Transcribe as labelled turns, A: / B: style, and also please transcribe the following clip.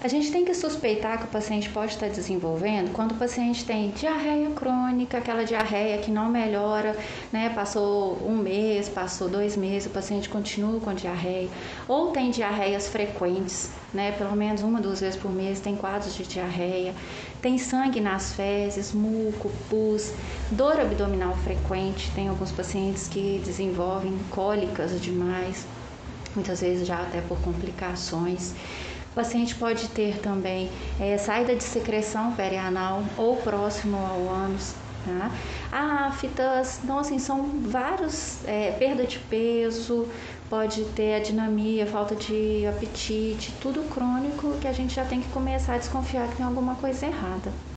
A: A gente tem que suspeitar que o paciente pode estar desenvolvendo quando o paciente tem diarreia crônica, aquela diarreia que não melhora, né? Passou um mês, passou 2 meses, o paciente continua com diarreia, ou tem diarreias frequentes, né? Pelo menos 1, 2 vezes por mês tem quadros de diarreia, tem sangue nas fezes, muco, pus, dor abdominal frequente, tem alguns pacientes que desenvolvem cólicas demais, muitas vezes já até por complicações. O paciente pode ter também saída de secreção perianal ou próximo ao ânus, tá? Aftas, então assim, são vários, perda de peso, pode ter adinamia, falta de apetite, tudo crônico que a gente já tem que começar a desconfiar que tem alguma coisa errada.